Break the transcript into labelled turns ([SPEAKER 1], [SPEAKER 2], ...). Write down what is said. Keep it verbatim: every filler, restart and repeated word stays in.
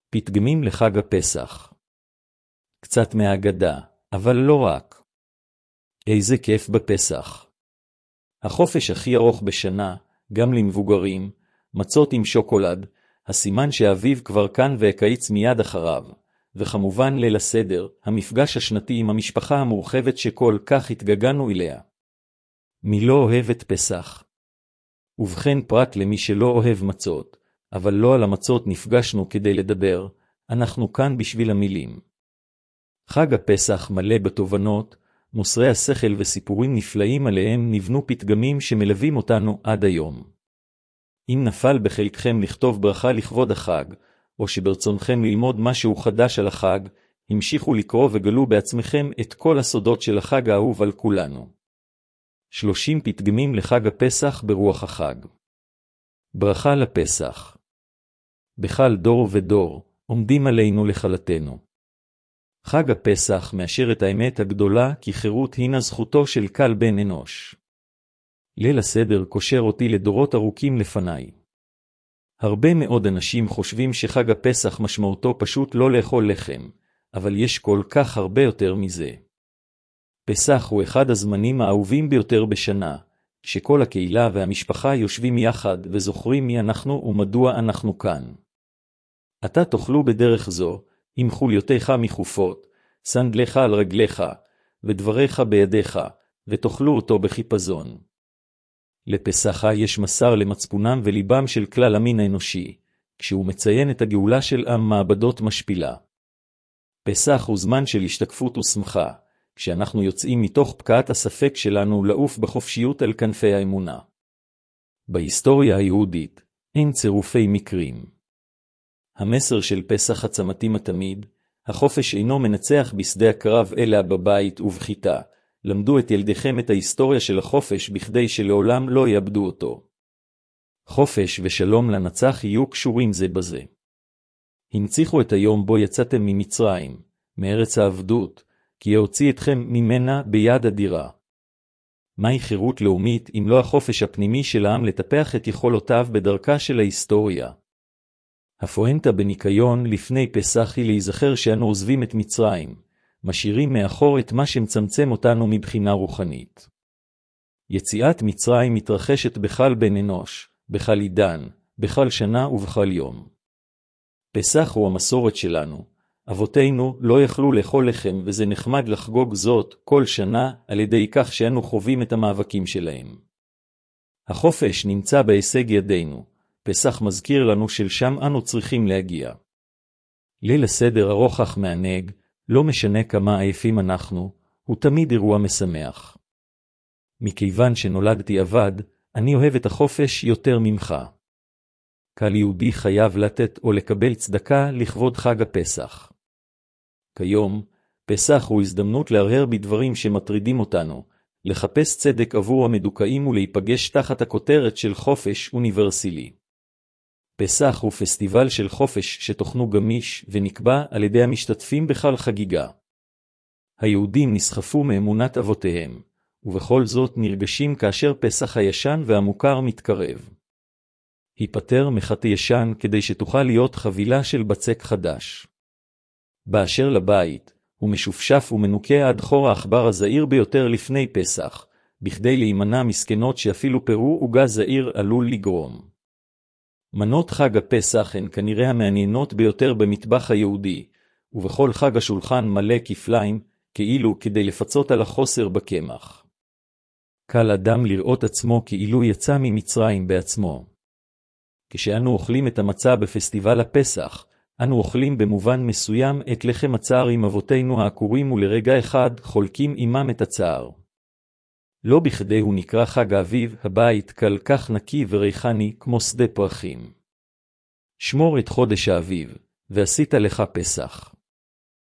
[SPEAKER 1] פתגמים לחג הפסח. קצת מהאגדה, אבל לא רק. איזה כיף בפסח. החופש הכי ארוך בשנה, גם למבוגרים, מצות עם שוקולד, הסימן שהאביב כבר כאן והקיץ מיד אחריו, וכמובן ליל הסדר, המפגש השנתי עם המשפחה המורחבת שכל כך התגעגענו אליה. מי לא אוהב את פסח? ובכן, פרט למי שלא אוהב מצות, אבל לא על המצות נפגשנו כדי לדבר, אנחנו כאן בשביל המילים. חג הפסח מלא בתובנות, מוסרי השכל וסיפורים נפלאים עליהם נבנו פתגמים שמלווים אותנו עד היום. אם נפל בחלקכם לכתוב ברכה לכבוד החג, או שברצונכם ללמוד משהו חדש על החג, המשיכו לקרוא וגלו בעצמכם את כל הסודות של החג האהוב על כולנו. שלושים פתגמים לחג הפסח ברוח החג. ברכה לפסח. בכל דור ודור, עומדים עלינו לכלתנו. חג הפסח מאשר את האמת הגדולה, כי חירות הינה זכותו של כל בן אנוש. ליל הסדר קושר אותי לדורות ארוכים לפניי. הרבה מאוד אנשים חושבים שחג הפסח משמעותו פשוט לא לאכול לחם, אבל יש כל כך הרבה יותר מזה. פסח הוא אחד הזמנים האהובים ביותר בשנה, שכל הקהילה והמשפחה יושבים יחד וזוכרים מי אנחנו ומדוע אנחנו כאן. אתה תאכלו בדרך זו, עם חוליותיך מחופות, סנדליך על רגליך, ודבריך בידיך, ותאכלו אותו בחיפזון. לפסחה יש מסר למצפונם וליבם של כלל המין האנושי, כשהוא מציין את הגאולה של עם מעבדות משפילה. פסח הוא זמן של השתקפות ושמחה, כשאנחנו יוצאים מתוך פקעת הספק שלנו לעוף בחופשיות על כנפי האמונה. בהיסטוריה היהודית אין צירופי מקרים. המסר של פסח עצמתי מתמיד, החופש אינו מנצח בשדה הקרב אלא בבית ובחיטה. למדו את ילדיכם את ההיסטוריה של החופש בכדי שלעולם לא יאבדו אותו. חופש ושלום לנצח יהיו קשורים זה בזה. הנציחו את היום בו יצאתם ממצרים, מארץ העבדות, כי יוציא אתכם ממנה ביד אדירה. מהי חירות לאומית אם לא החופש הפנימי של העם לטפח את יכולותיו בדרכה של ההיסטוריה? הפואנטה בניקיון לפני פסח היא להיזכר שאנו עוזבים את מצרים, משאירים מאחור את מה שמצמצם אותנו מבחינה רוחנית. יציאת מצרים מתרחשת בכל בן אנוש, בכל עידן, בכל שנה ובכל יום. פסח הוא המסורת שלנו. אבותינו לא יכלו לאכול לחם, וזה נחמד לחגוג זאת כל שנה על ידי כך שאנו חווים את המאבקים שלהם. החופש נמצא בהישג ידינו. פסח מזכיר לנו שלשם אנו צריכים להגיע. ליל הסדר ארוך אך מענג, לא משנה כמה עייפים אנחנו, הוא תמיד אירוע משמח. מכיוון שנולדתי עבד, אני אוהב את החופש יותר ממך. כל יהודי חייב לתת או לקבל צדקה לכבוד חג הפסח. כיום, פסח הוא הזדמנות להרהר בדברים שמטרידים אותנו, לחפש צדק עבור המדוכאים ולהיפגש תחת הכותרת של חופש אוניברסלי. פסח הוא פסטיבל של חופש שתוכנו גמיש ונקבע על ידי המשתתפים בכל חגיגה. היהודים נסחפו מאמונת אבותיהם, ובכל זאת נרגשים כאשר פסח הישן והמוכר מתקרב. היפטר מחטא ישן כדי שתוכל להיות חבילה של בצק חדש. באשר לבית, הוא משופשף ומנוקה עד חור האחבר הזעיר ביותר לפני פסח, בכדי להימנע מסכנות שאפילו פירו עוגה זעיר עלול לגרום. מנות חג הפסח הן כנראה המעניינות ביותר במטבח היהודי, ובכל חג השולחן מלא כפליים, כאילו כדי לפצות על החוסר בקמח. קל אדם לראות עצמו כאילו יצא ממצרים בעצמו. כשאנו אוכלים את המצה בפסטיבל הפסח, אנו אוכלים במובן מסוים את לחם הצער עם אבותינו העקורים ולרגע אחד חולקים עמם את הצער. לא בכדי הוא נקרא חג האביב, הבית כל כך נקי וריחני כמו שדה פרחים. שמור את חודש האביב, ועשית לך פסח.